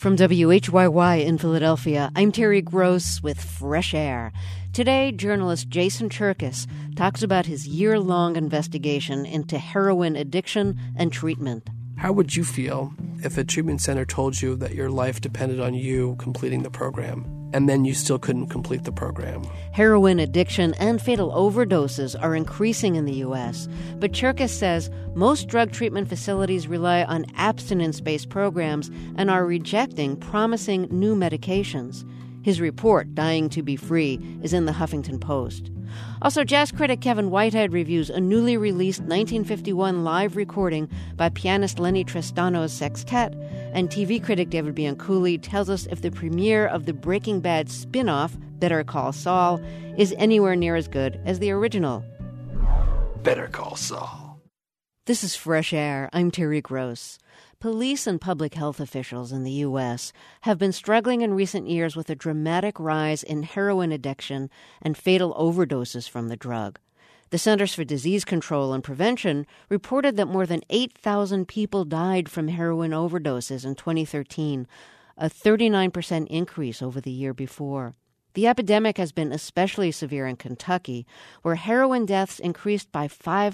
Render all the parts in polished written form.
From WHYY in Philadelphia, I'm Terry Gross with Fresh Air. Today, journalist Jason Cherkis talks about his year-long investigation into heroin addiction and treatment. How would you feel if a treatment center told you that your life depended on you completing the program, and then you still couldn't complete the program? Heroin addiction and fatal overdoses are increasing in the U.S., but Cherkis says most drug treatment facilities rely on abstinence-based programs and are rejecting promising new medications. His report, Dying to Be Free, is in the Huffington Post. Also, jazz critic Kevin Whitehead reviews a newly released 1951 live recording by pianist Lenny Tristano's sextet, and TV critic David Bianculli tells us if the premiere of the Breaking Bad spin-off, Better Call Saul, is anywhere near as good as the original. Better Call Saul. This is Fresh Air. I'm Terry Gross. Police and public health officials in the U.S. have been struggling in recent years with a dramatic rise in heroin addiction and fatal overdoses from the drug. The Centers for Disease Control and Prevention reported that more than 8,000 people died from heroin overdoses in 2013, a 39% increase over the year before. The epidemic has been especially severe in Kentucky, where heroin deaths increased by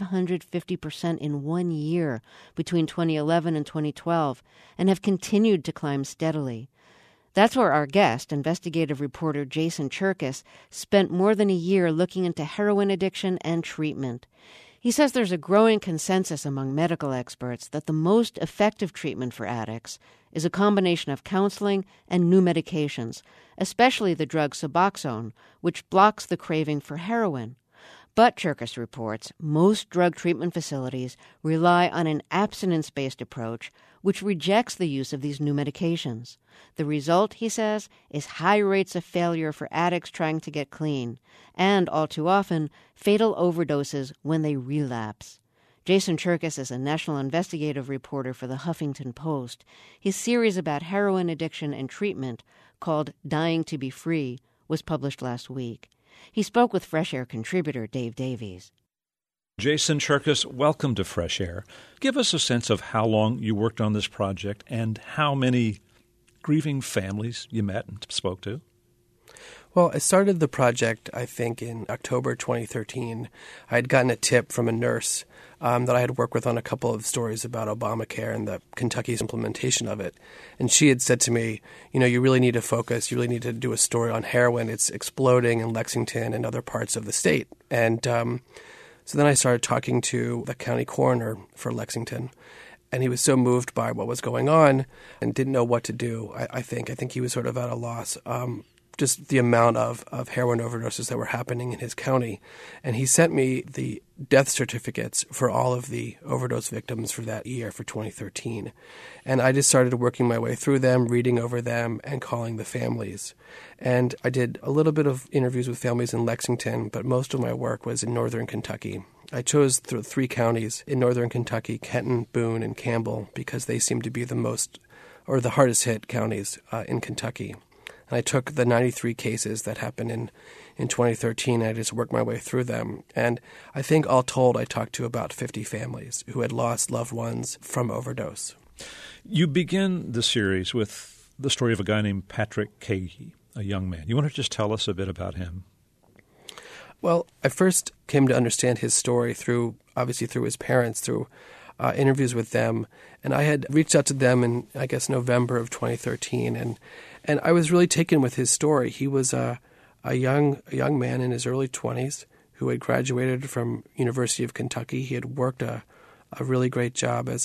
550% in 1 year between 2011 and 2012 and have continued to climb steadily. That's where our guest, investigative reporter Jason Cherkis, spent more than a year looking into heroin addiction and treatment. He says there's a growing consensus among medical experts that the most effective treatment for addicts is a combination of counseling and new medications, especially the drug Suboxone, which blocks the craving for heroin. But, Cherkis reports, most drug treatment facilities rely on an abstinence-based approach, which rejects the use of these new medications. The result, he says, is high rates of failure for addicts trying to get clean, and, all too often, fatal overdoses when they relapse. Jason Cherkis is a national investigative reporter for the Huffington Post. His series about heroin addiction and treatment, called Dying to Be Free, was published last week. He spoke with Fresh Air contributor Dave Davies. Jason Cherkis, welcome to Fresh Air. Give us a sense of how long you worked on this project and how many grieving families you met and spoke to. Well, I started the project, I think, in October 2013. I had gotten a tip from a nurse that I had worked with on a couple of stories about Obamacare and the Kentucky's implementation of it. And she had said to me, you really need to focus. You really need to do a story on heroin. It's exploding in Lexington and other parts of the state. And so then I started talking to the county coroner for Lexington. And he was so moved by what was going on and didn't know what to do, I think. I think he was sort of at a loss. Just the amount of heroin overdoses that were happening in his county. And he sent me the death certificates for all of the overdose victims for that year, for 2013. And I just started working my way through them, reading over them, and calling the families. And I did a little bit of interviews with families in Lexington, but most of my work was in northern Kentucky. I chose three counties in northern Kentucky, Kenton, Boone, and Campbell, because they seemed to be the hardest hit counties in Kentucky. And I took the 93 cases that happened in 2013, and I just worked my way through them. And I think all told, I talked to about 50 families who had lost loved ones from overdose. You begin the series with the story of a guy named Patrick Kagi, a young man. You want to just tell us a bit about him? Well, I first came to understand his story through his parents, through interviews with them. And I had reached out to them in, I guess, November of 2013, and I was really taken with his story. He was a young man in his early 20s who had graduated from University of Kentucky. He had worked a really great job as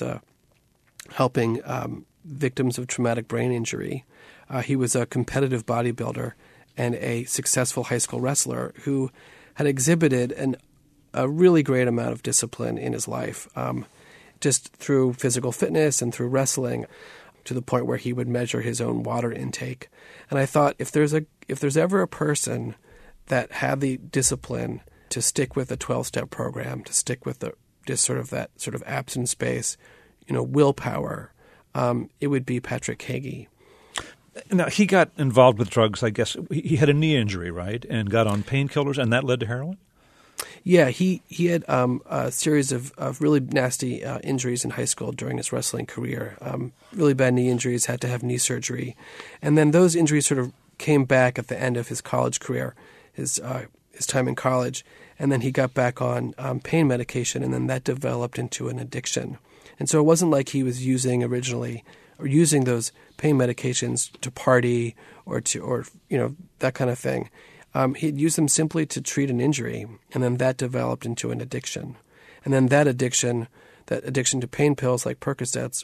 helping victims of traumatic brain injury. He was a competitive bodybuilder and a successful high school wrestler who had exhibited a really great amount of discipline in his life, just through physical fitness and through wrestling, to the point where he would measure his own water intake. And I thought, if there's ever a person that had the discipline to stick with a 12-step program, to stick with that sort of absence-based, willpower, it would be Patrick Kagi. Now, he got involved with drugs, I guess. He had a knee injury, right, and got on painkillers, and that led to heroin? Yeah, he had a series of really nasty injuries in high school during his wrestling career. Really bad knee injuries, had to have knee surgery. And then those injuries sort of came back at the end of his college career, his time in college. And then he got back on pain medication, and then that developed into an addiction. And so it wasn't like he was using those pain medications to party or that kind of thing. He'd use them simply to treat an injury, and then that developed into an addiction. And then that addiction to pain pills like Percocets,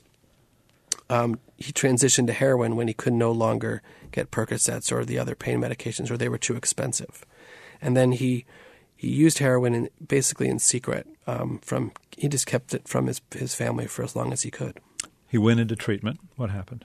he transitioned to heroin when he could no longer get Percocets or the other pain medications, or they were too expensive. And then he used heroin basically in secret. He just kept it from his family for as long as he could. He went into treatment. What happened?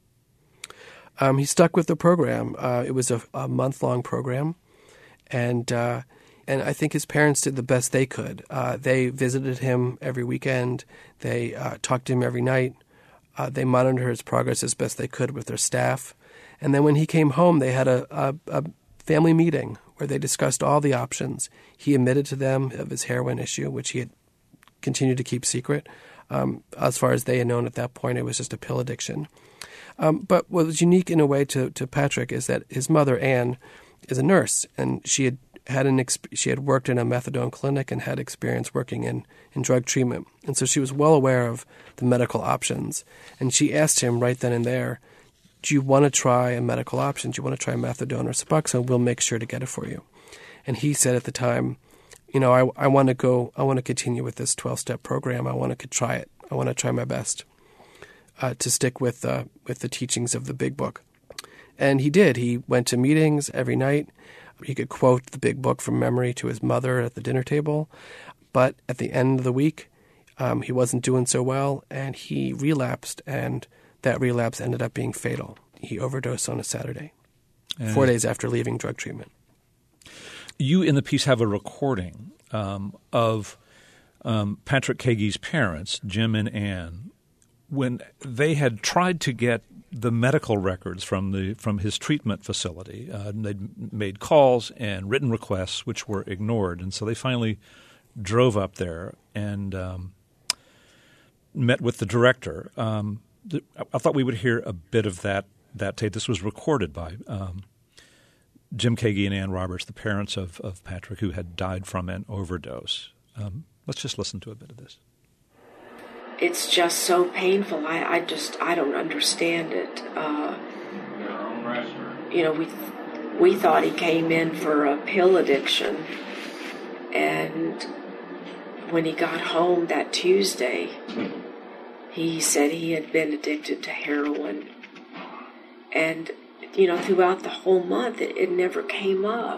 He stuck with the program. It was a month-long program, and I think his parents did the best they could. They visited him every weekend. They talked to him every night. They monitored his progress as best they could with their staff. And then when he came home, they had a family meeting where they discussed all the options. He admitted to them of his heroin issue, which he had continued to keep secret. As far as they had known at that point, it was just a pill addiction. But what was unique in a way to Patrick is that his mother, Anne, is a nurse, and she had worked in a methadone clinic and had experience working in drug treatment. And so she was well aware of the medical options. And she asked him right then and there, do you want to try a medical option? Do you want to try methadone or Suboxone? We'll make sure to get it for you. And he said at the time, I want to continue with this 12-step program. I want to try it. I want to try my best to stick with the teachings of the Big Book. And he did. He went to meetings every night. He could quote the Big Book from memory to his mother at the dinner table. But at the end of the week, he wasn't doing so well, and he relapsed, and that relapse ended up being fatal. He overdosed on a Saturday, 4 days after leaving drug treatment. You in the piece have a recording of Patrick Keaggy's parents, Jim and Ann, when they had tried to get the medical records from his treatment facility. They'd made calls and written requests, which were ignored. And so they finally drove up there and met with the director. I thought we would hear a bit of that tape. This was recorded by Jim Keaggy and Ann Roberts, the parents of Patrick, who had died from an overdose. Let's just listen to a bit of this. It's just so painful. I don't understand it. We thought he came in for a pill addiction, and when he got home that Tuesday, he said he had been addicted to heroin. And, throughout the whole month, it never came up.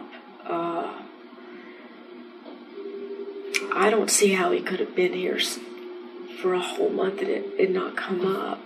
I don't see how he could have been here for a whole month and it did not come up.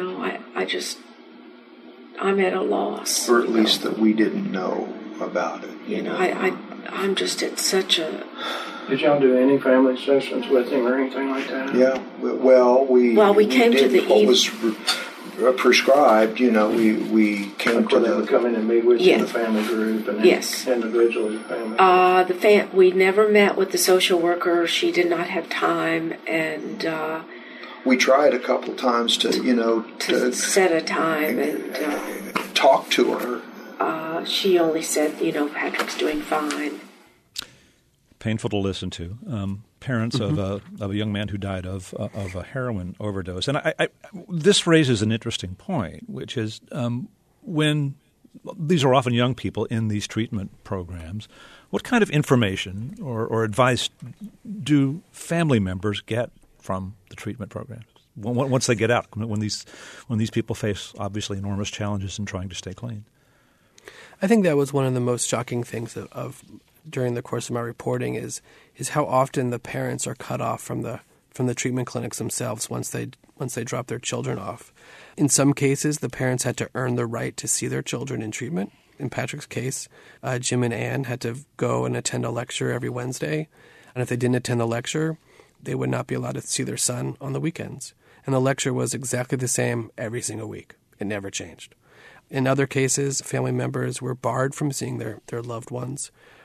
I'm at a loss. Or at least that we didn't know about it. I'm just at such a... Did y'all do any family sessions with him or anything like that? Yeah, well, we came did to the what was prescribed. We came to they would come in and meet with you in the family group and yes. individually family. We never met with the social worker. She did not have time, and we tried a couple times to set a time and talk to her. She only said, Patrick's doing fine. Painful to listen to. Parents of a young man who died of a heroin overdose. And this raises an interesting point, which is when these are often young people in these treatment programs, what kind of information or advice do family members get from the treatment programs once they get out, when these people face obviously enormous challenges in trying to stay clean? I think that was one of the most shocking things of during the course of my reporting is how often the parents are cut off from the treatment clinics themselves once they drop their children off. In some cases, the parents had to earn the right to see their children in treatment. In Patrick's case, Jim and Ann had to go and attend a lecture every Wednesday, and if they didn't attend the lecture, they would not be allowed to see their son on the weekends. And the lecture was exactly the same every single week. It never changed. In other cases, family members were barred from seeing their loved ones.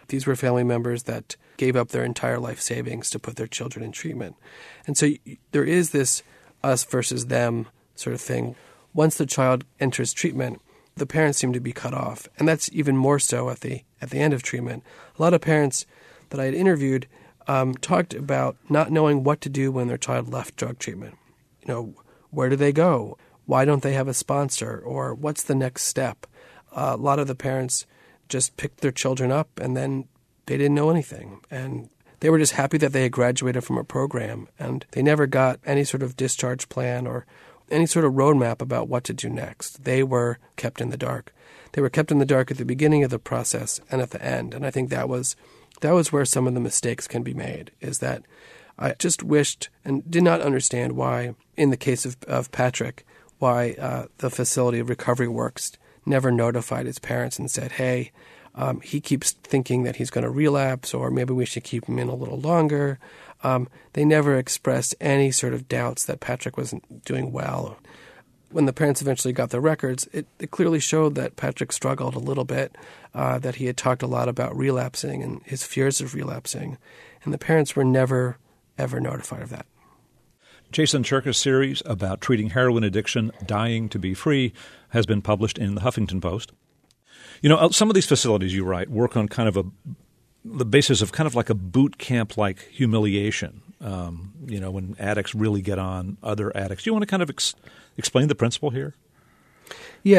These were family members that gave up their entire life savings to put their children in treatment. And so there is this us versus them sort of thing. Once the child enters treatment, the parents seem to be cut off. And that's even more so at the end of treatment. A lot of parents that I had interviewed talked about not knowing what to do when their child left drug treatment. Where do they go? Why don't they have a sponsor? Or what's the next step? A lot of the parents just picked their children up and then they didn't know anything. And they were just happy that they had graduated from a program, and they never got any sort of discharge plan or any sort of roadmap about what to do next. They were kept in the dark. They were kept in the dark at the beginning of the process and at the end. And I think that was where some of the mistakes can be made, is that I just wished and did not understand why, in the case of Patrick, why the facility of Recovery Works never notified his parents and said, hey, he keeps thinking that he's going to relapse, or maybe we should keep him in a little longer. They never expressed any sort of doubts that Patrick wasn't doing well. When the parents eventually got the records, it clearly showed that Patrick struggled a little bit, that he had talked a lot about relapsing and his fears of relapsing. And the parents were never, ever notified of that. Jason Cherka's series about treating heroin addiction, Dying to Be Free, has been published in the Huffington Post. Some of these facilities, you write, work on kind of the basis of kind of like a boot camp-like humiliation, when addicts really get on other addicts. Do you want to kind of explain the principle here? Yeah,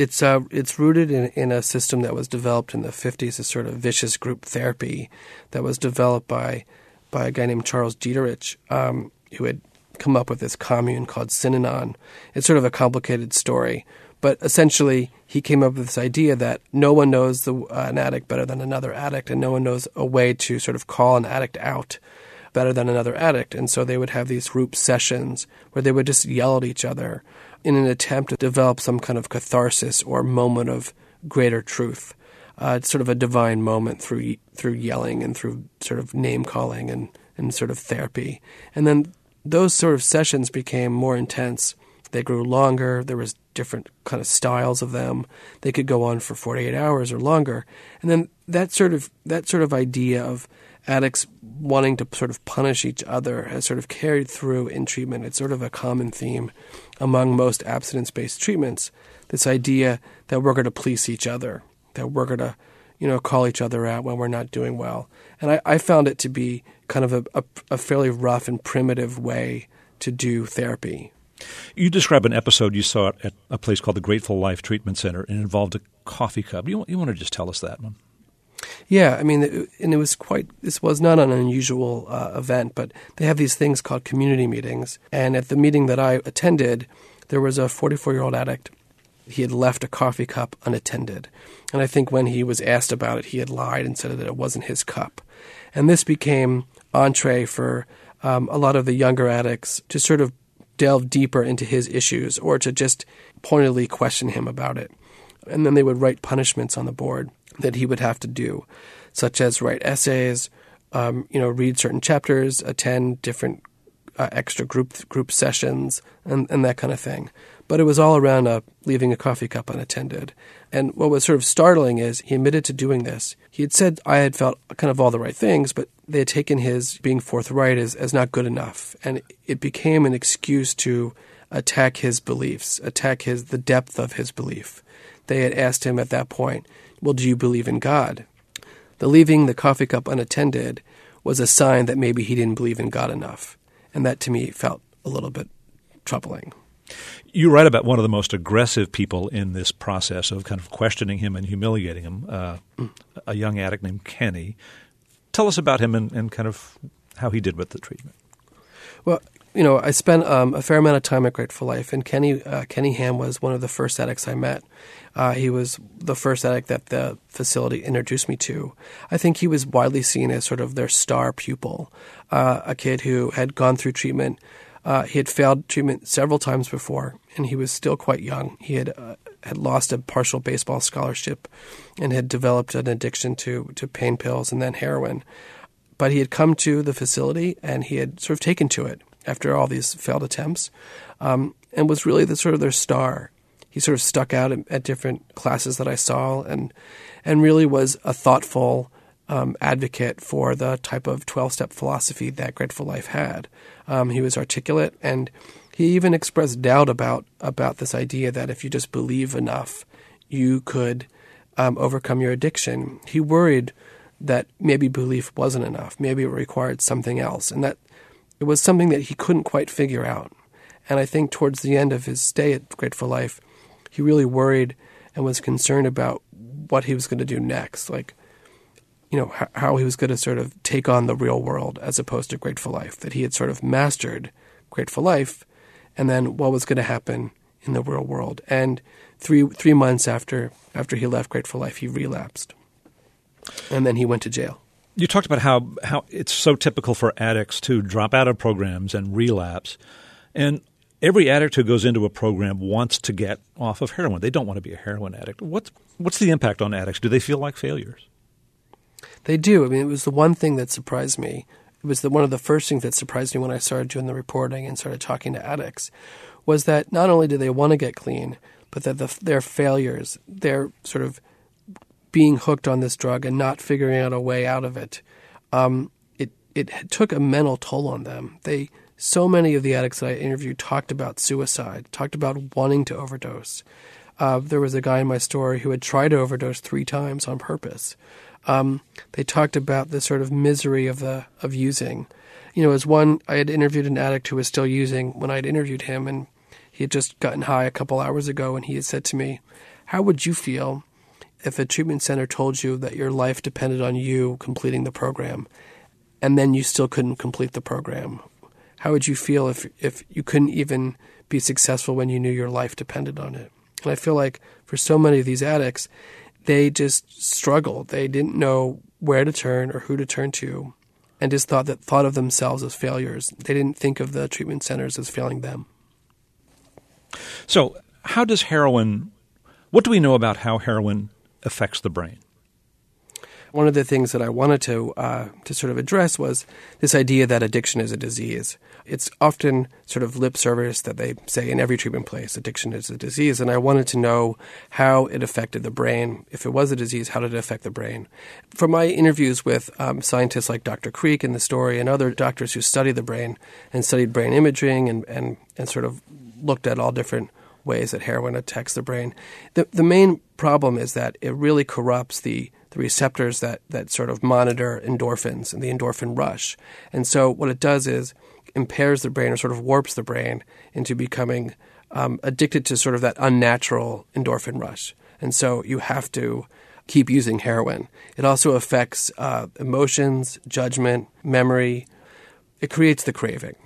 it's rooted in a system that was developed in the 50s, a sort of vicious group therapy that was developed by a guy named Charles Dieterich, who had come up with this commune called Synanon. It's sort of a complicated story, but essentially he came up with this idea that no one knows an addict better than another addict, and no one knows a way to sort of call an addict out better than another addict. And so they would have these group sessions where they would just yell at each other in an attempt to develop some kind of catharsis or moment of greater truth. It's sort of a divine moment through yelling and through sort of name-calling and sort of therapy. And then those sort of sessions became more intense. They grew longer. There was different kind of styles of them. They could go on for 48 hours or longer. And then that sort of idea of addicts wanting to sort of punish each other has sort of carried through in treatment. It's sort of a common theme among most abstinence-based treatments, this idea that we're going to police each other, that we're going to, call each other out when we're not doing well. And I found it to be kind of a fairly rough and primitive way to do therapy. You describe an episode you saw at a place called the Grateful Life Treatment Center, and it involved a coffee cup. You want to just tell us that one? Yeah, I mean, this was not an unusual event, but they have these things called community meetings. And at the meeting that I attended, there was a 44-year-old addict. He had left a coffee cup unattended. And I think when he was asked about it, he had lied and said that it wasn't his cup. And this became entree for a lot of the younger addicts to sort of delve deeper into his issues or to just pointedly question him about it. And then they would write punishments on the board that he would have to do, such as write essays, read certain chapters, attend different extra group sessions, and that kind of thing. But it was all around leaving a coffee cup unattended. And what was sort of startling is he admitted to doing this. He had said I had felt kind of all the right things, but they had taken his being forthright as not good enough. And it became an excuse to attack his beliefs, attack the depth of his belief. They had asked him at that point, well, do you believe in God? The leaving the coffee cup unattended was a sign that maybe he didn't believe in God enough. And that to me felt a little bit troubling. You write about one of the most aggressive people in this process of kind of questioning him and humiliating him, a young addict named Kenny. Tell us about him and kind of how he did with the treatment. Well, I spent a fair amount of time at Grateful Life, and Kenny Ham was one of the first addicts I met. He was the first addict that the facility introduced me to. I think he was widely seen as sort of their star pupil, a kid who had gone through treatment. He had failed treatment several times before, and he was still quite young. He had lost a partial baseball scholarship and had developed an addiction to pain pills and then heroin. But he had come to the facility, and he had sort of taken to it after all these failed attempts, and was really their star. He sort of stuck out at different classes that I saw, and really was a thoughtful advocate for the type of 12-step philosophy that Grateful Life had. He was articulate, and he even expressed doubt about this idea that if you just believe enough, you could overcome your addiction. He worried that maybe belief wasn't enough. Maybe it required something else, and that it was something that he couldn't quite figure out. And I think towards the end of his stay at Grateful Life, he really worried and was concerned about what he was going to do next, how he was going to sort of take on the real world as opposed to Grateful Life, that he had sort of mastered Grateful Life, and then what was going to happen in the real world. And three months after he left Grateful Life, he relapsed. And then he went to jail. You talked about how it's so typical for addicts to drop out of programs and relapse. And every addict who goes into a program wants to get off of heroin. They don't want to be a heroin addict. What's the impact on addicts? Do they feel like failures? They do. I mean, it was the one thing that surprised me. It was one of the first things that surprised me when I started doing the reporting and started talking to addicts, was that not only do they want to get clean, but that their failures, their sort of being hooked on this drug and not figuring out a way out of it, it took a mental toll on them. So many of the addicts that I interviewed talked about suicide, talked about wanting to overdose. There was a guy in my story who had tried to overdose 3 times on purpose. They talked about the sort of misery of using. As one, I had interviewed an addict who was still using when I had interviewed him, and he had just gotten high a couple hours ago, and he had said to me, "How would you feel if a treatment center told you that your life depended on you completing the program, and then you still couldn't complete the program? How would you feel if you couldn't even be successful when you knew your life depended on it?" And I feel like for so many of these addicts, they just struggled. They didn't know where to turn or who to turn to, and just thought of themselves as failures. They didn't think of the treatment centers as failing them. So what do we know about how heroin affects the brain? One of the things that I wanted to sort of address was this idea that addiction is a disease. It's often sort of lip service that they say in every treatment place, addiction is a disease. And I wanted to know how it affected the brain. If it was a disease, how did it affect the brain? From my interviews with scientists like Dr. Creek in the story and other doctors who study the brain and studied brain imaging and sort of looked at all different ways that heroin attacks the brain, the main problem is that it really corrupts the receptors that sort of monitor endorphins and the endorphin rush. And so what it does is impairs the brain or sort of warps the brain into becoming addicted to sort of that unnatural endorphin rush. And so you have to keep using heroin. It also affects emotions, judgment, memory. It creates the craving.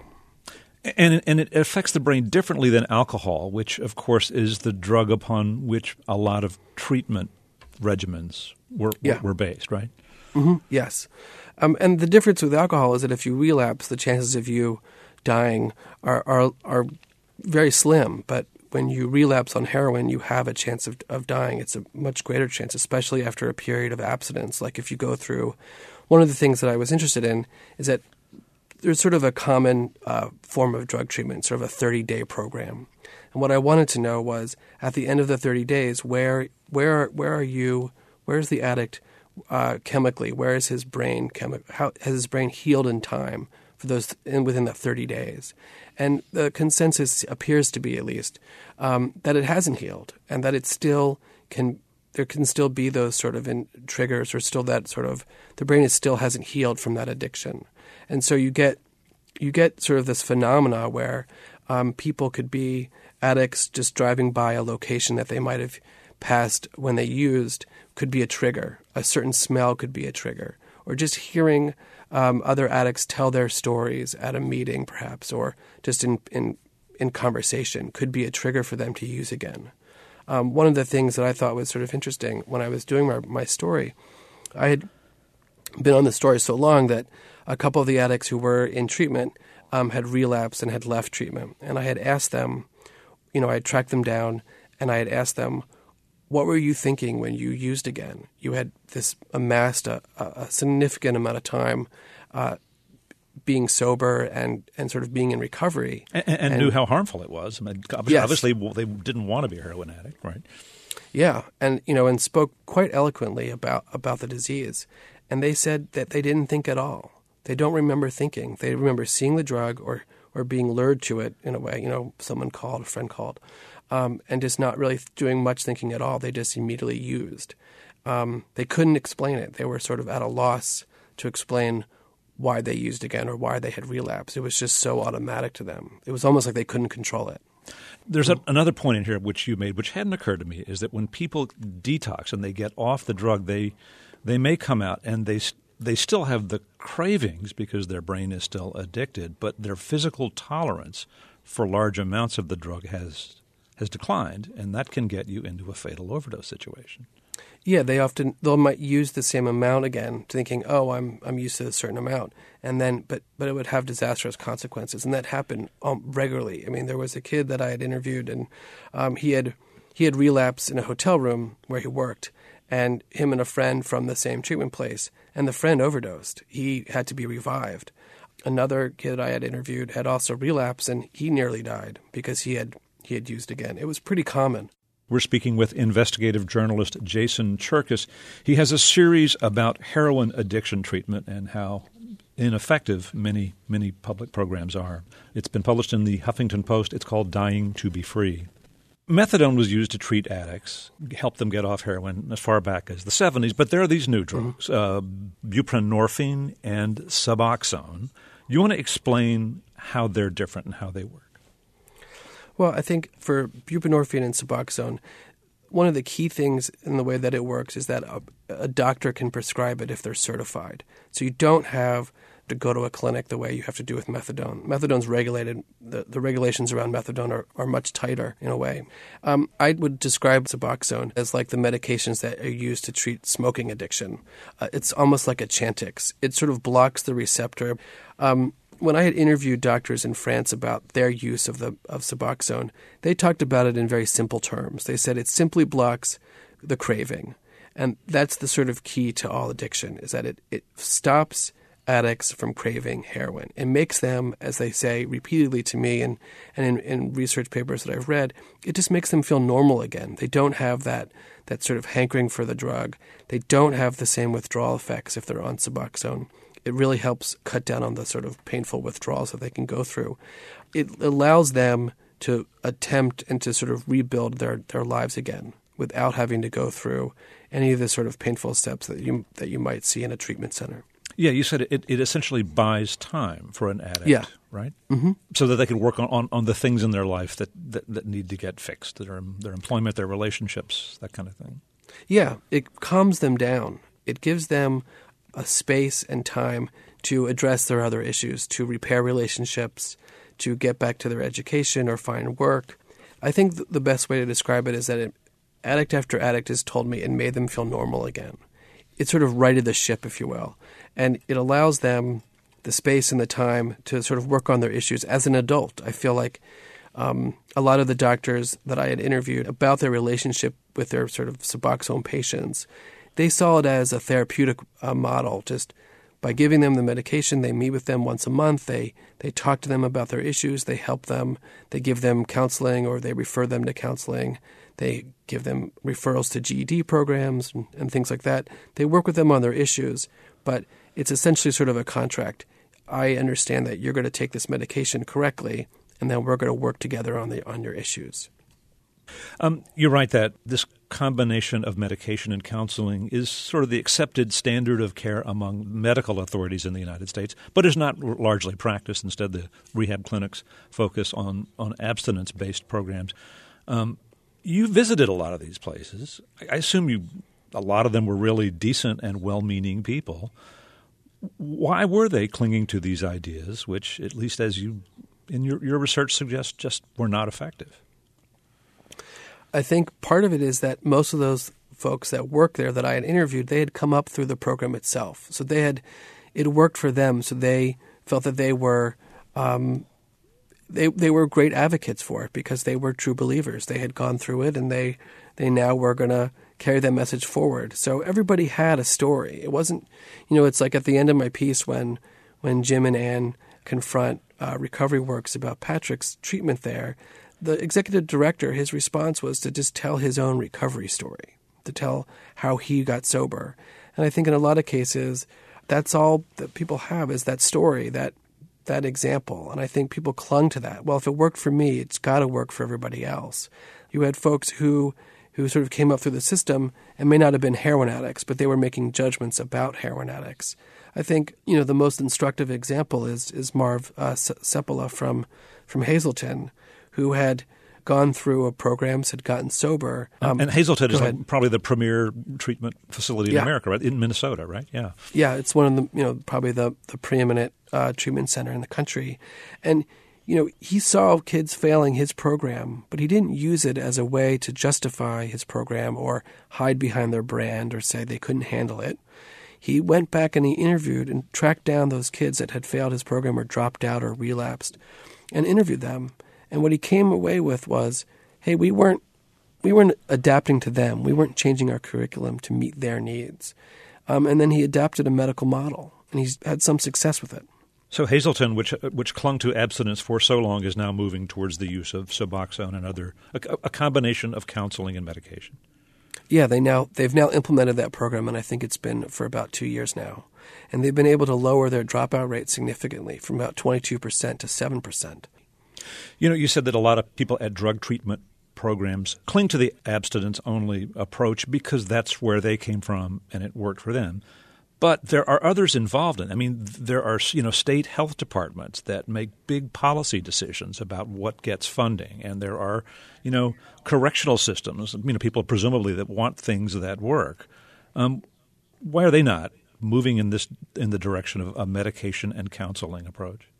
And it affects the brain differently than alcohol, which, of course, is the drug upon which a lot of treatment regimens were based, right? Mm-hmm. Yes. And the difference with alcohol is that if you relapse, the chances of you dying are very slim. But when you relapse on heroin, you have a chance of dying. It's a much greater chance, especially after a period of abstinence. Like if you go through – one of the things that I was interested in is that there's sort of a common form of drug treatment, sort of a 30-day program. And what I wanted to know was at the end of the 30 days, where are you? Where's the addict chemically? Where is his brain? How has his brain healed in time for those within the 30 days? And the consensus appears to be, at least, that it hasn't healed, and that it still can. There can still be those sort of triggers, or still that sort of the brain still hasn't healed from that addiction. And so you get sort of this phenomena where people could be addicts just driving by a location that they might have passed when they used could be a trigger. A certain smell could be a trigger. Or just hearing other addicts tell their stories at a meeting perhaps, or just in conversation could be a trigger for them to use again. One of the things that I thought was sort of interesting when I was doing my story, I had been on the story so long that a couple of the addicts who were in treatment had relapsed and had left treatment. And I had asked them, I had tracked them down, and I had asked them, what were you thinking when you used again? You had amassed a significant amount of time being sober and sort of being in recovery. And knew how harmful it was. I mean, obviously they didn't want to be a heroin addict, right? Yeah, and spoke quite eloquently about the disease. And they said that they didn't think at all. They don't remember thinking. They remember seeing the drug or being lured to it in a way, someone called, a friend called, and just not really doing much thinking at all. They just immediately used. They couldn't explain it. They were sort of at a loss to explain why they used again or why they had relapsed. It was just so automatic to them. It was almost like they couldn't control it. There's another point in here which you made, which hadn't occurred to me, is that when people detox and they get off the drug, they may come out and they still have the cravings because their brain is still addicted, but their physical tolerance for large amounts of the drug has declined, and that can get you into a fatal overdose situation. Yeah, they might use the same amount again, thinking, "Oh, I'm used to a certain amount," and then but it would have disastrous consequences, and that happened regularly. I mean, there was a kid that I had interviewed, and he had relapsed in a hotel room where he worked, and him and a friend from the same treatment place, and the friend overdosed. He had to be revived. Another kid I had interviewed had also relapsed, and he nearly died because he had used again. It was pretty common. We're speaking with investigative journalist Jason Cherkis. He has a series about heroin addiction treatment and how ineffective many, many public programs are. It's been published in the Huffington Post. It's called Dying to Be Free. Methadone was used to treat addicts, help them get off heroin as far back as the 70s, but there are these new drugs, buprenorphine and Suboxone. You want to explain how they're different and how they work? Well, I think for buprenorphine and Suboxone, one of the key things in the way that it works is that a doctor can prescribe it if they're certified. So you don't have to go to a clinic the way you have to do with methadone. Methadone's regulated. The regulations around methadone are much tighter in a way. I would describe Suboxone as like the medications that are used to treat smoking addiction. It's almost like a Chantix. It sort of blocks the receptor. When I had interviewed doctors in France about their use of Suboxone, they talked about it in very simple terms. They said it simply blocks the craving. And that's the sort of key to all addiction, is that it stops addicts from craving heroin. It makes them, as they say repeatedly to me and in research papers that I've read, it just makes them feel normal again. They don't have that sort of hankering for the drug. They don't have the same withdrawal effects if they're on Suboxone. It really helps cut down on the sort of painful withdrawals that they can go through. It allows them to attempt and to sort of rebuild their lives again without having to go through any of the sort of painful steps that you might see in a treatment center. Yeah, you said it essentially buys time for an addict, right? Mm-hmm. So that they can work on the things in their life that need to get fixed, their employment, their relationships, that kind of thing. Yeah, it calms them down. It gives them a space and time to address their other issues, to repair relationships, to get back to their education or find work. I think the best way to describe it is that addict after addict has told me it made them feel normal again. It sort of righted the ship, if you will, and it allows them the space and the time to sort of work on their issues as an adult. I feel like a lot of the doctors that I had interviewed about their relationship with their sort of Suboxone patients, they saw it as a therapeutic model. Just by giving them the medication, they meet with them once a month. They talk to them about their issues. They help them. They give them counseling or they refer them to counseling. They give them referrals to GED programs and things like that. They work with them on their issues, but it's essentially sort of a contract. I understand that you're going to take this medication correctly, and then we're going to work together on your issues. You're right that this combination of medication and counseling is sort of the accepted standard of care among medical authorities in the United States, but is not largely practiced. Instead, the rehab clinics focus on abstinence-based programs. You visited a lot of these places. I assume a lot of them were really decent and well-meaning people. Why were they clinging to these ideas, which, at least as you in your research suggests, just were not effective? I think part of it is that most of those folks that work there that I had interviewed, they had come up through the program itself. So it worked for them. So they felt that they were they were great advocates for it because they were true believers. They had gone through it, and they now were going to carry that message forward. So everybody had a story. It wasn't, it's like at the end of my piece when Jim and Ann confront Recovery Works about Patrick's treatment there, the executive director, his response was to just tell his own recovery story, to tell how he got sober. And I think in a lot of cases, that's all that people have is that story, that example. And I think people clung to that. Well, if it worked for me, it's got to work for everybody else. You had folks who sort of came up through the system and may not have been heroin addicts, but they were making judgments about heroin addicts. I think, the most instructive example is Marv Seppala from Hazleton, who had gone through programs, had gotten sober. And Hazleton is probably the premier treatment facility in America, right? In Minnesota, right? Yeah. Yeah, it's one of the, probably the preeminent treatment center in the country. And, he saw kids failing his program, but he didn't use it as a way to justify his program or hide behind their brand or say they couldn't handle it. He went back and he interviewed and tracked down those kids that had failed his program or dropped out or relapsed and interviewed them. And what he came away with was, hey, we weren't adapting to them. We weren't changing our curriculum to meet their needs. And then he adapted a medical model, and he's had some success with it. So Hazleton, which clung to abstinence for so long, is now moving towards the use of Suboxone and a combination of counseling and medication. Yeah, they've now implemented that program, and I think it's been for about 2 years now. And they've been able to lower their dropout rate significantly from about 22% to 7%. You said that a lot of people at drug treatment programs cling to the abstinence-only approach because that's where they came from and it worked for them. But there are others involved in it. I mean, there are state health departments that make big policy decisions about what gets funding, and there are correctional systems. People presumably that want things that work. Why are they not moving in the direction of a medication and counseling approach?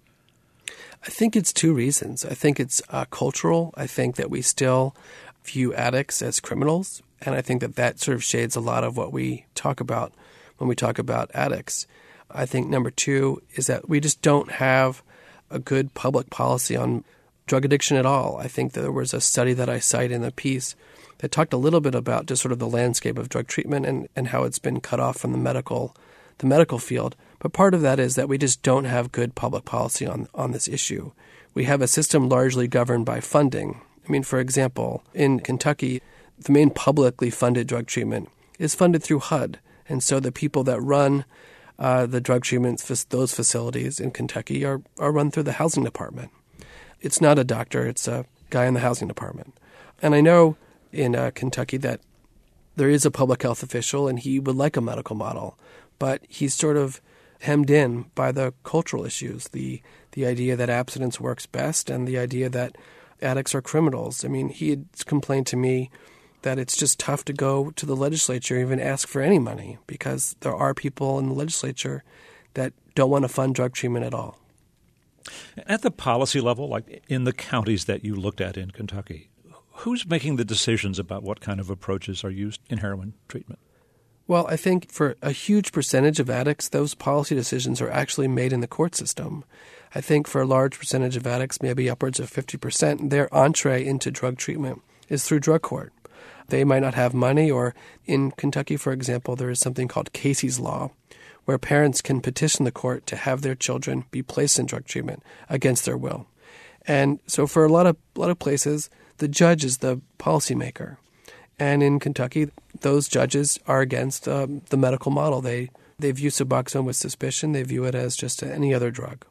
I think it's two reasons. I think it's cultural. I think that we still view addicts as criminals, and I think that sort of shades a lot of what we talk about when we talk about addicts. I think number two is that we just don't have a good public policy on drug addiction at all. I think there was a study that I cite in the piece that talked a little bit about just sort of the landscape of drug treatment and how it's been cut off from the medical field. But part of that is that we just don't have good public policy on this issue. We have a system largely governed by funding. I mean, for example, in Kentucky, the main publicly funded drug treatment is funded through HUD. And so the people that run the drug treatment, those facilities in Kentucky are run through the housing department. It's not a doctor. It's a guy in the housing department. And I know in Kentucky that there is a public health official and he would like a medical model, but he's sort of hemmed in by the cultural issues, the idea that abstinence works best and the idea that addicts are criminals. I mean, he had complained to me that it's just tough to go to the legislature, even ask for any money, because there are people in the legislature that don't want to fund drug treatment at all. At the policy level, like in the counties that you looked at in Kentucky, who's making the decisions about what kind of approaches are used in heroin treatment? Well, I think for a huge percentage of addicts, those policy decisions are actually made in the court system. I think for a large percentage of addicts, maybe upwards of 50%, their entree into drug treatment is through drug court. They might not have money, or in Kentucky, for example, there is something called Casey's Law, where parents can petition the court to have their children be placed in drug treatment against their will. And so for a lot of places, the judge is the policymaker. And in Kentucky, those judges are against the medical model. They view Suboxone with suspicion. They view it as just any other drug.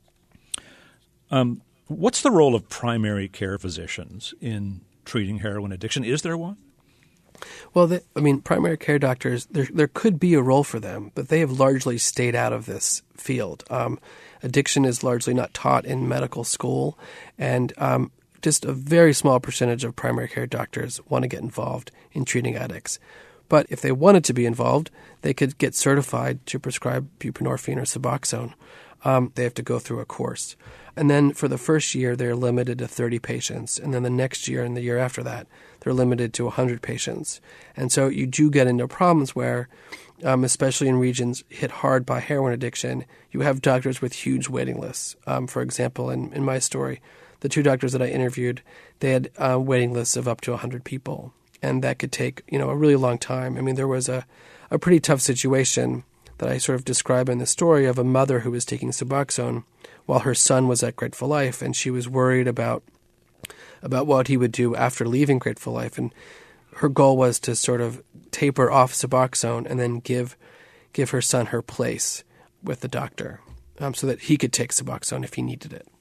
What's the role of primary care physicians in treating heroin addiction? Is there one? Well, primary care doctors, there could be a role for them, but they have largely stayed out of this field. Addiction is largely not taught in medical school, and just a very small percentage of primary care doctors want to get involved in treating addicts. But if they wanted to be involved, they could get certified to prescribe buprenorphine or Suboxone. They have to go through a course. And then for the first year, they're limited to 30 patients. And then the next year and the year after that, they're limited to 100 patients. And so you do get into problems where, especially in regions hit hard by heroin addiction, you have doctors with huge waiting lists. For example, in my story, the two doctors that I interviewed, they had waiting lists of up to 100 people. And that could take, a really long time. I mean, there was a pretty tough situation that I sort of describe in the story of a mother who was taking Suboxone while her son was at Grateful Life, and she was worried about what he would do after leaving Grateful Life. And her goal was to sort of taper off Suboxone and then give give her son her place with the doctor so that he could take Suboxone if he needed it.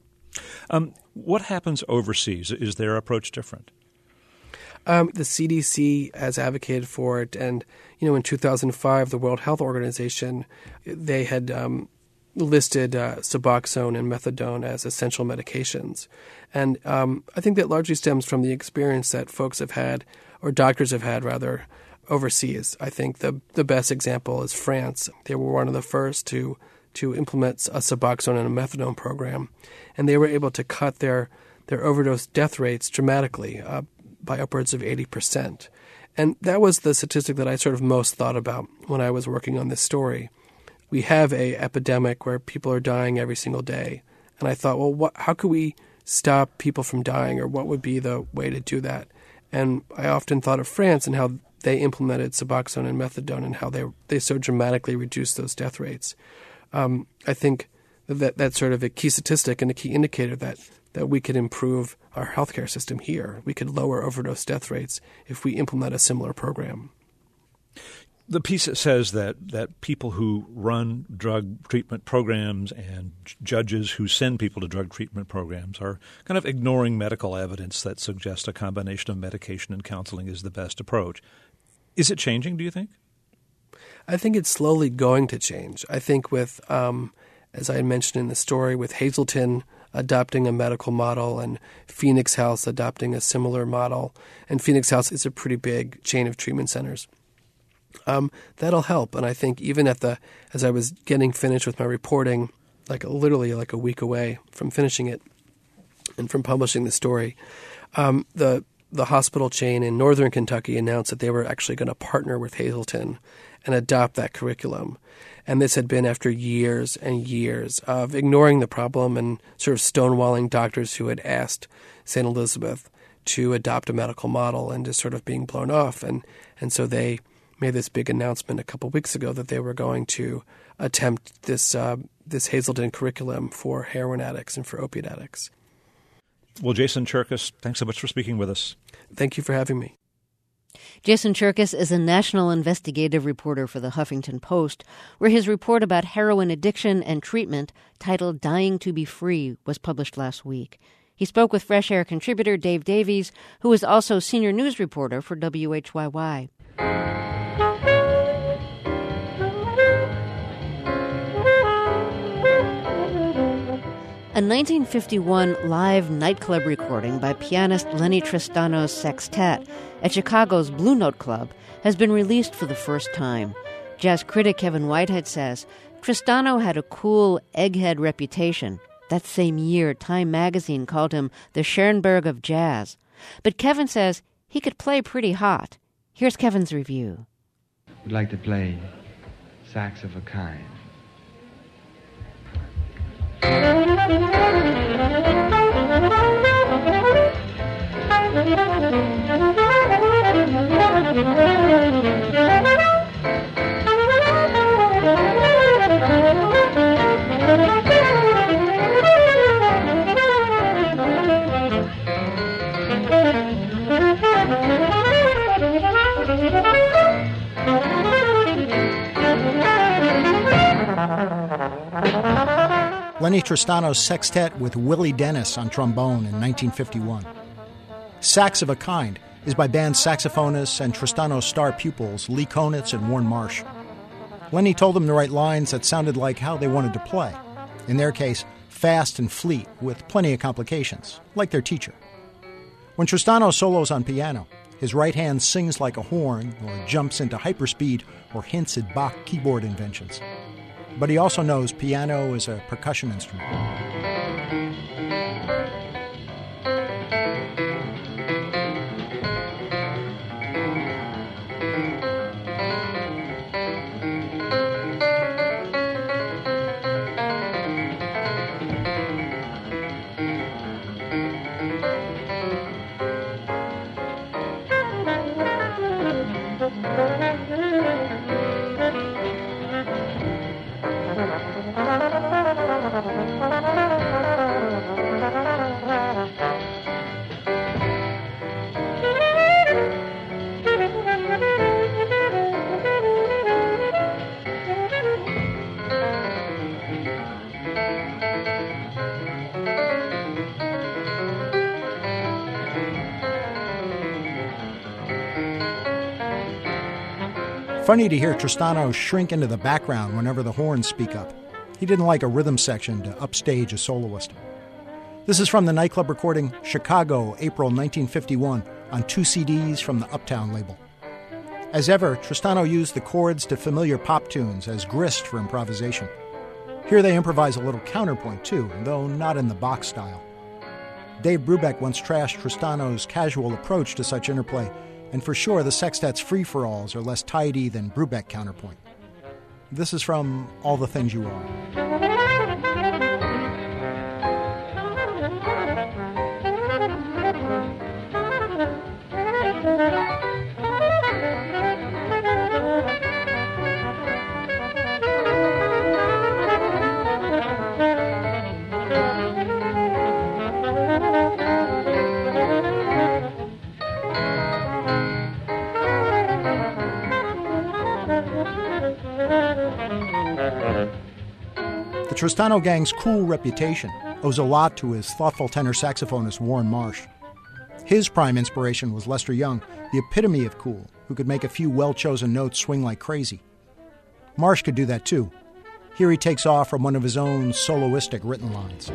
What happens overseas? Is their approach different? The CDC has advocated for it, and in 2005, the World Health Organization, they had listed Suboxone and methadone as essential medications. And I think that largely stems from the experience that folks have had, or doctors have had, rather, overseas. I think the best example is France. They were one of the first to implement a Suboxone and a methadone program, and they were able to cut their overdose death rates dramatically by upwards of 80%. And that was the statistic that I sort of most thought about when I was working on this story. We have an epidemic where people are dying every single day. And I thought, well, how could we stop people from dying, or what would be the way to do that? And I often thought of France and how they implemented Suboxone and methadone and how they so dramatically reduced those death rates. I think that's sort of a key statistic and a key indicator that we could improve our healthcare system here. We could lower overdose death rates if we implement a similar program. The piece says that people who run drug treatment programs and judges who send people to drug treatment programs are kind of ignoring medical evidence that suggests a combination of medication and counseling is the best approach. Is it changing, do you think? I think it's slowly going to change. I think with, as I mentioned in the story, with Hazleton adopting a medical model and Phoenix House adopting a similar model, and Phoenix House is a pretty big chain of treatment centers. That'll help. And I think even as I was getting finished with my reporting, literally a week away from finishing it and from publishing the story, the hospital chain in northern Kentucky announced that they were actually going to partner with Hazleton and adopt that curriculum. And this had been after years and years of ignoring the problem and sort of stonewalling doctors who had asked St. Elizabeth to adopt a medical model and just sort of being blown off. And so they made this big announcement a couple weeks ago that they were going to attempt this Hazleton curriculum for heroin addicts and for opiate addicts. Well, Jason Cherkis, thanks so much for speaking with us. Thank you for having me. Jason Cherkis is a national investigative reporter for the Huffington Post, where his report about heroin addiction and treatment, titled Dying to Be Free, was published last week. He spoke with Fresh Air contributor Dave Davies, who is also senior news reporter for WHYY. A 1951 live nightclub recording by pianist Lenny Tristano's sextet at Chicago's Blue Note Club has been released for the first time. Jazz critic Kevin Whitehead says Tristano had a cool egghead reputation. That same year, Time magazine called him the Schoenberg of jazz. But Kevin says he could play pretty hot. Here's Kevin's review. We'd like to play Sax of a Kind. Lenny Tristano's sextet with Willie Dennis on trombone in 1951. Sax of a Kind is by band saxophonists and Tristano's star pupils Lee Konitz and Warren Marsh. Lenny told them to write lines that sounded like how they wanted to play. In their case, fast and fleet with plenty of complications, like their teacher. When Tristano solos on piano, his right hand sings like a horn or jumps into hyperspeed or hints at Bach keyboard inventions. But he also knows piano is a percussion instrument. Funny to hear Tristano shrink into the background whenever the horns speak up. He didn't like a rhythm section to upstage a soloist. This is from the nightclub recording Chicago, April 1951, on 2 CDs from the Uptown label. As ever, Tristano used the chords to familiar pop tunes as grist for improvisation. Here they improvise a little counterpoint, too, though not in the Bach style. Dave Brubeck once trashed Tristano's casual approach to such interplay, and for sure the sextet's free-for-alls are less tidy than Brubeck counterpoint. This is from All the Things You Are. The Tristano Gang's cool reputation owes a lot to his thoughtful tenor saxophonist Warren Marsh. His prime inspiration was Lester Young, the epitome of cool, who could make a few well-chosen notes swing like crazy. Marsh could do that too. Here he takes off from one of his own soloistic written lines.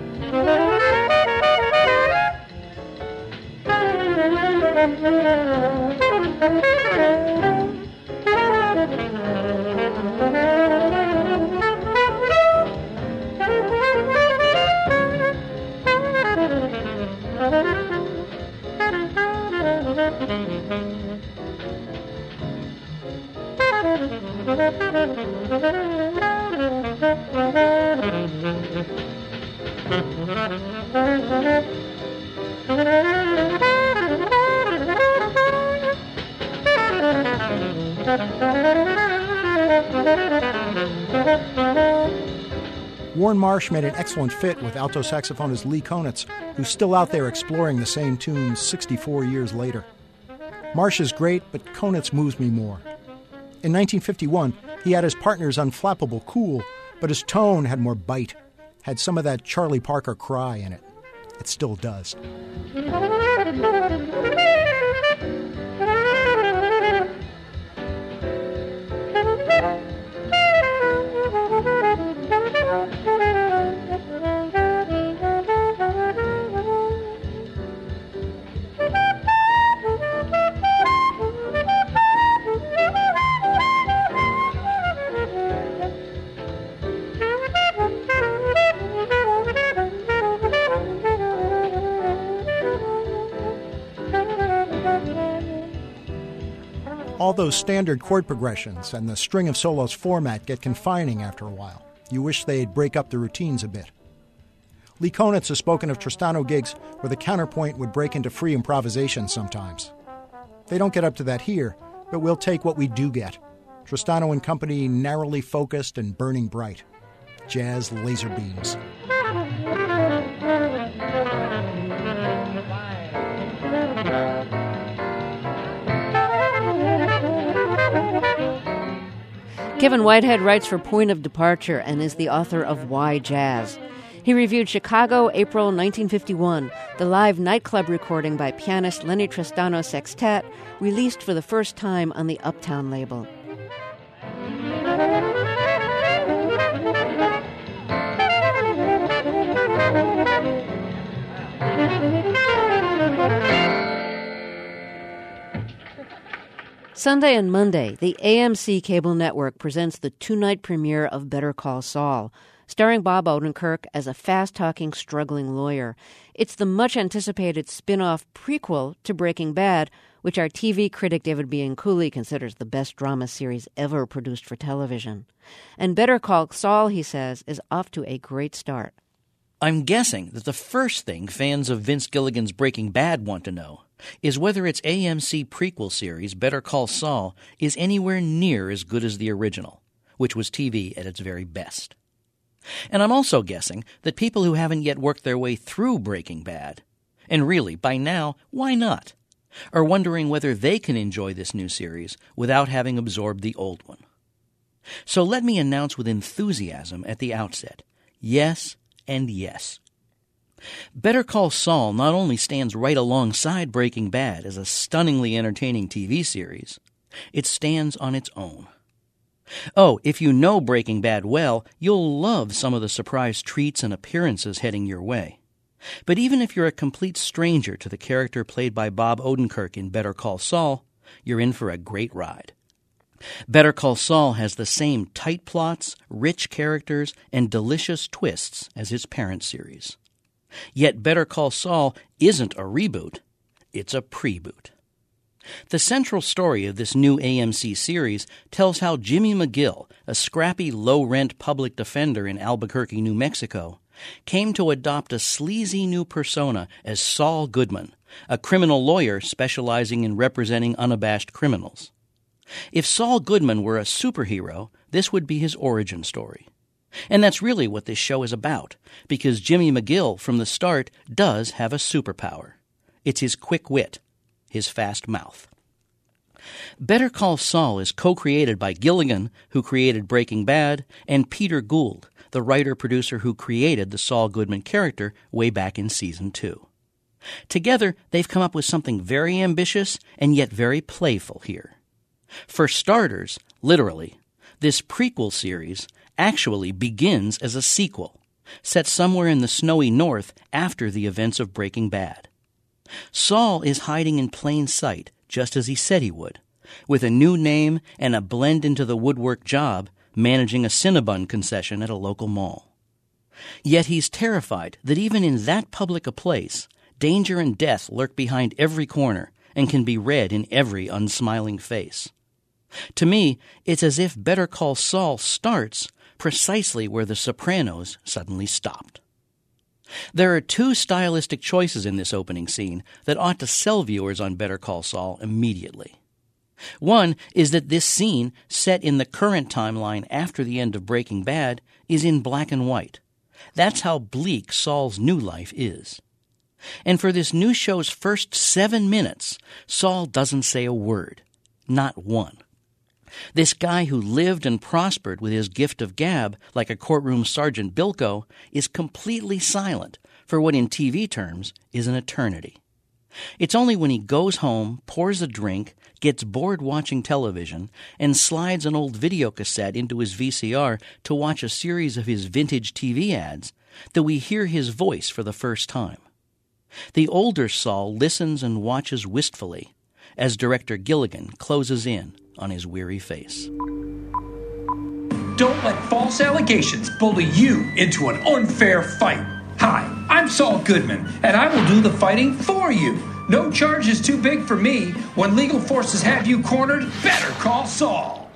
Warren Marsh made an excellent fit with alto saxophonist Lee Konitz, who's still out there exploring the same tunes 64 years later. Marsh is great, but Konitz moves me more. In 1951, he had his partner's unflappable cool, but his tone had more bite, had some of that Charlie Parker cry in it. It still does. All those standard chord progressions and the string of solos format get confining after a while. You wish they'd break up the routines a bit. Lee Konitz has spoken of Tristano gigs where the counterpoint would break into free improvisation sometimes. They don't get up to that here, but we'll take what we do get. Tristano and company narrowly focused and burning bright. Jazz laser beams. Kevin Whitehead writes for Point of Departure and is the author of Why Jazz. He reviewed Chicago, April 1951, the live nightclub recording by pianist Lenny Tristano Sextet, released for the first time on the Uptown label. Sunday and Monday, the AMC cable network presents the two-night premiere of Better Call Saul, starring Bob Odenkirk as a fast-talking, struggling lawyer. It's the much-anticipated spin-off prequel to Breaking Bad, which our TV critic David Bianculli considers the best drama series ever produced for television. And Better Call Saul, he says, is off to a great start. I'm guessing that the first thing fans of Vince Gilligan's Breaking Bad want to know is whether its AMC prequel series, Better Call Saul, is anywhere near as good as the original, which was TV at its very best. And I'm also guessing that people who haven't yet worked their way through Breaking Bad, and really, by now, why not, are wondering whether they can enjoy this new series without having absorbed the old one. So let me announce with enthusiasm at the outset, yes and yes. Better Call Saul not only stands right alongside Breaking Bad as a stunningly entertaining TV series, it stands on its own. Oh, if you know Breaking Bad well, you'll love some of the surprise treats and appearances heading your way. But even if you're a complete stranger to the character played by Bob Odenkirk in Better Call Saul, you're in for a great ride. Better Call Saul has the same tight plots, rich characters, and delicious twists as its parent series. Yet Better Call Saul isn't a reboot, it's a pre-boot. The central story of this new AMC series tells how Jimmy McGill, a scrappy low-rent public defender in Albuquerque, New Mexico, came to adopt a sleazy new persona as Saul Goodman, a criminal lawyer specializing in representing unabashed criminals. If Saul Goodman were a superhero, this would be his origin story. And that's really what this show is about, because Jimmy McGill, from the start, does have a superpower. It's his quick wit, his fast mouth. Better Call Saul is co-created by Gilligan, who created Breaking Bad, and Peter Gould, the writer-producer who created the Saul Goodman character way back in Season 2. Together, they've come up with something very ambitious and yet very playful here. For starters, literally, this prequel series actually begins as a sequel, set somewhere in the snowy north after the events of Breaking Bad. Saul is hiding in plain sight, just as he said he would, with a new name and a blend-into-the-woodwork job managing a Cinnabon concession at a local mall. Yet he's terrified that even in that public a place, danger and death lurk behind every corner and can be read in every unsmiling face. To me, it's as if Better Call Saul starts precisely where The Sopranos suddenly stopped. There are two stylistic choices in this opening scene that ought to sell viewers on Better Call Saul immediately. One is that this scene, set in the current timeline after the end of Breaking Bad, is in black and white. That's how bleak Saul's new life is. And for this new show's first 7 minutes, Saul doesn't say a word. Not one. This guy who lived and prospered with his gift of gab like a courtroom Sergeant Bilko is completely silent for what in TV terms is an eternity. It's only when he goes home, pours a drink, gets bored watching television, and slides an old video cassette into his VCR to watch a series of his vintage TV ads that we hear his voice for the first time. The older Saul listens and watches wistfully as director Gilligan closes in on his weary face. Don't let false allegations bully you into an unfair fight. Hi, I'm Saul Goodman, and I will do the fighting for you. No charge is too big for me. When legal forces have you cornered, better call Saul.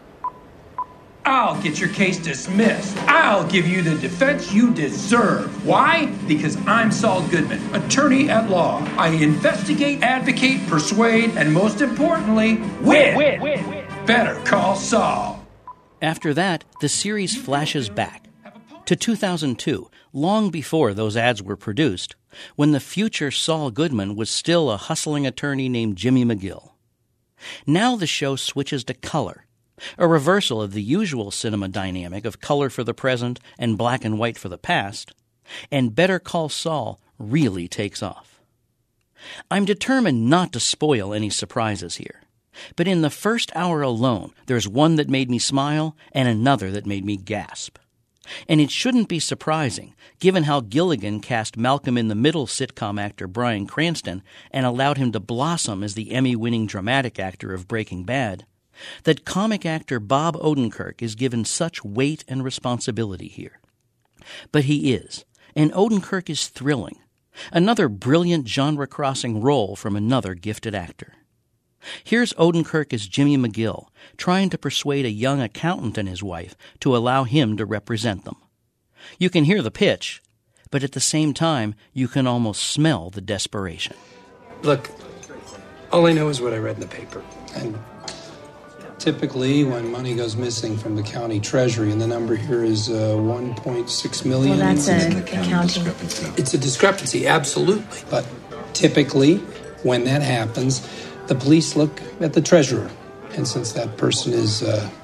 I'll get your case dismissed. I'll give you the defense you deserve. Why? Because I'm Saul Goodman, attorney at law. I investigate, advocate, persuade, and most importantly, win. Better call Saul. After that, the series flashes back to 2002, long before those ads were produced, when the future Saul Goodman was still a hustling attorney named Jimmy McGill. Now the show switches to color, a reversal of the usual cinema dynamic of color for the present and black and white for the past, and Better Call Saul really takes off. I'm determined not to spoil any surprises here, but in the first hour alone, there's one that made me smile and another that made me gasp. And it shouldn't be surprising, given how Gilligan cast Malcolm in the Middle sitcom actor Bryan Cranston and allowed him to blossom as the Emmy-winning dramatic actor of Breaking Bad, that comic actor Bob Odenkirk is given such weight and responsibility here. But he is, and Odenkirk is thrilling. Another brilliant genre-crossing role from another gifted actor. Here's Odenkirk as Jimmy McGill, trying to persuade a young accountant and his wife to allow him to represent them. You can hear the pitch, but at the same time, you can almost smell the desperation. Look, all I know is what I read in the paper. And typically, when money goes missing from the county treasury, and the number here is $1.6 million. Well, that's an accounting. It's a discrepancy, absolutely. But typically, when that happens, the police look at the treasurer. And since that person is,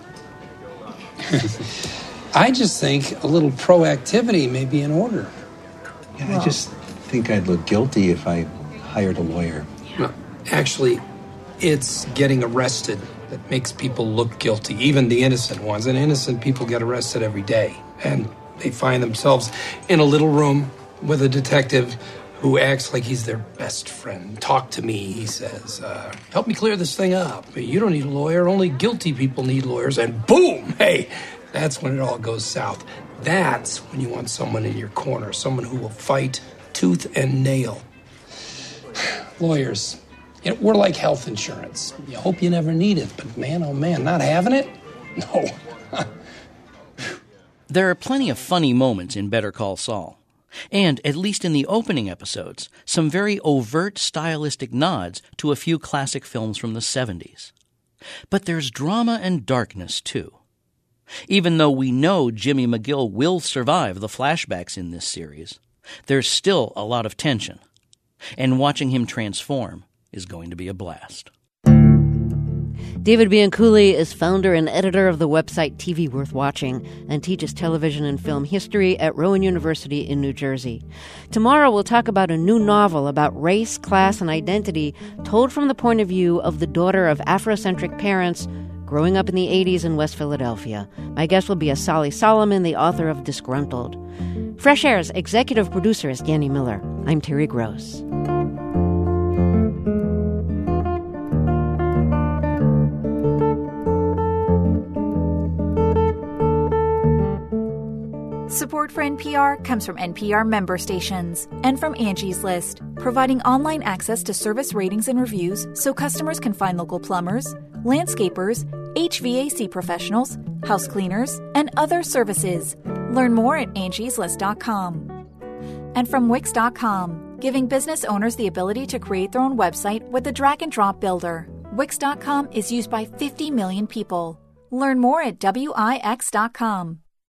I just think a little proactivity may be in order. Yeah, I just think I'd look guilty if I hired a lawyer. Well, actually, it's getting arrested that makes people look guilty, even the innocent ones. And innocent people get arrested every day. And they find themselves in a little room with a detective who acts like he's their best friend. Talk to me, he says. Help me clear this thing up. You don't need a lawyer. Only guilty people need lawyers. And boom! Hey, that's when it all goes south. That's when you want someone in your corner, someone who will fight tooth and nail. Lawyers, we're like health insurance. You hope you never need it, but man, oh man, not having it? No. There are plenty of funny moments in Better Call Saul. And, at least in the opening episodes, some very overt stylistic nods to a few classic films from the 70s. But there's drama and darkness, too. Even though we know Jimmy McGill will survive the flashbacks in this series, there's still a lot of tension. And watching him transform is going to be a blast. David Bianculli is founder and editor of the website TV Worth Watching and teaches television and film history at Rowan University in New Jersey. Tomorrow we'll talk about a new novel about race, class, and identity told from the point of view of the daughter of Afrocentric parents growing up in the 80s in West Philadelphia. My guest will be Asali Solomon, the author of Disgruntled. Fresh Air's executive producer is Danny Miller. I'm Terry Gross. Support for NPR comes from NPR member stations and from Angie's List, providing online access to service ratings and reviews so customers can find local plumbers, landscapers, HVAC professionals, house cleaners, and other services. Learn more at angieslist.com. And from Wix.com, giving business owners the ability to create their own website with the drag-and-drop builder. Wix.com is used by 50 million people. Learn more at Wix.com.